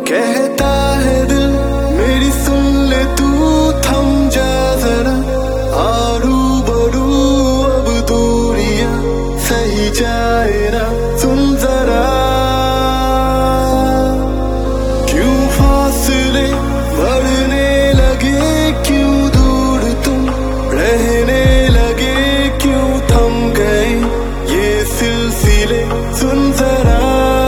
कहता है दिल मेरी सुन ले तू, थम जा जरा आरू बरू अब दूरियां सही जाए ना, सुन जरा क्यों फासले बढ़ने लगे, क्यों दूर तुम रहने लगे, क्यों थम गए ये सिलसिले, सुन जरा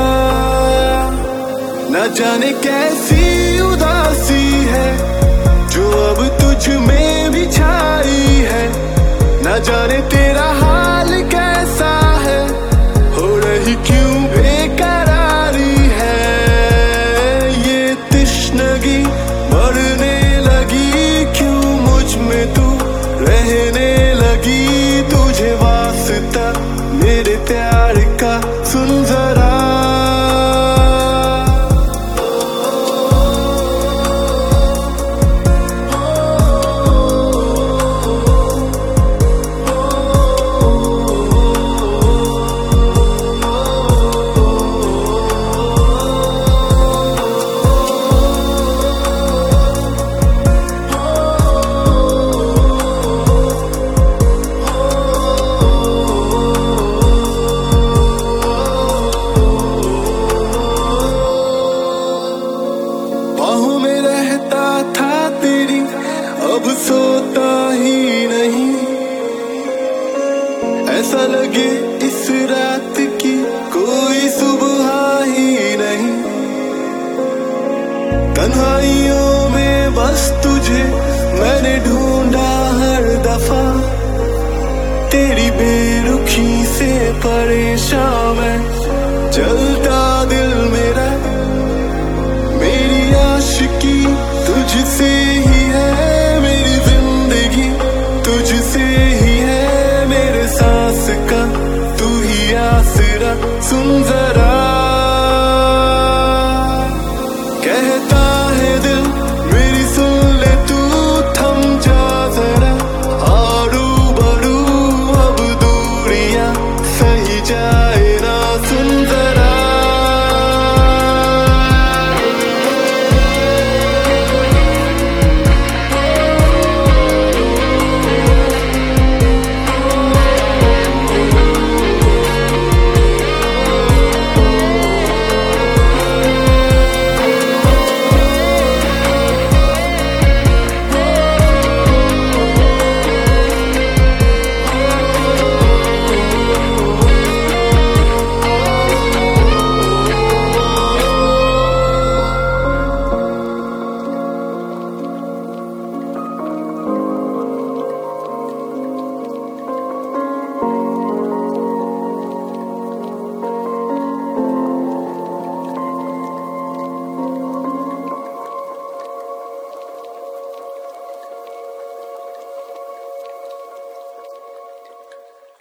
न जाने कैसी उदासी है जो अब तुझ में भी छाई है, न जाने तेरा हाल कैसा है, हो रही क्यों बेकरारी है, ये तिश्नगी बढ़ने लगी, क्यों मुझ में तू रहने लगी, तुझे वास्ता मेरे प्यार का सुन जरा। बाहों में रहता था तेरी, अब सोता ही नहीं, ऐसा लगे इस रात की कोई सुबह ही नहीं, तन्हाइयों में बस तुझे मैंने ढूंढा हर दफा, तेरी बेरुखी से परेशान मैं, जलता दिल मेरा, मेरी आशिकी तुझसे